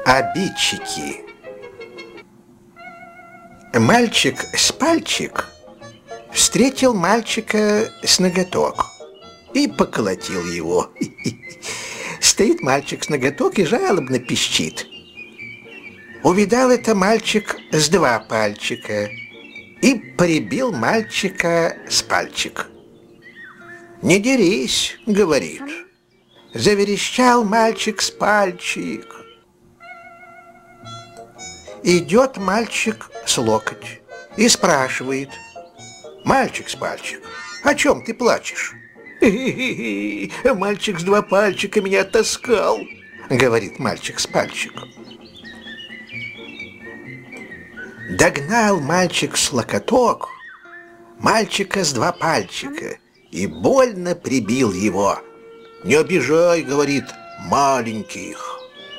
Обидчики. Мальчик с пальчик встретил мальчика с ноготок и поколотил его. Стоит мальчик с ноготок и жалобно пищит. Увидал это мальчик с два пальчика и прибил мальчика с пальчик. «Не дерись», — говорит. Заверещал мальчик с пальчик. Идет мальчик с локоть и спрашивает: «Мальчик с пальчик, о чем ты плачешь?» «Мальчик с два пальчика меня таскал», — говорит мальчик с пальчиком. Догнал мальчик с локоток мальчика с два пальчика и больно прибил его. «Не обижай, — говорит, — маленьких».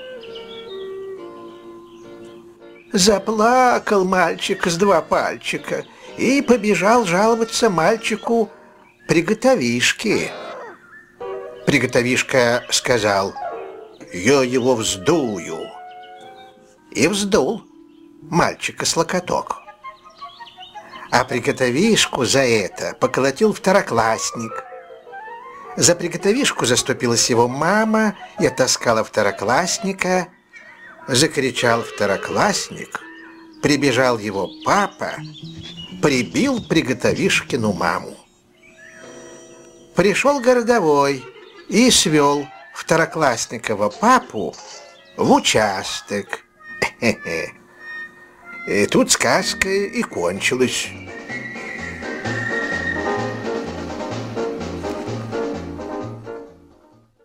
Заплакал мальчик с два пальчика и побежал жаловаться мальчику Приготовишке. Приготовишка сказал: «Я его вздую». И вздул мальчика с локоток. А Приготовишку за это поколотил второклассник. За Приготовишку заступилась его мама и оттаскала второклассника. Закричал второклассник, прибежал его папа, прибил Приготовишкину маму. Пришел городовой и свел второклассникова папу в участок. И тут сказка и кончилась.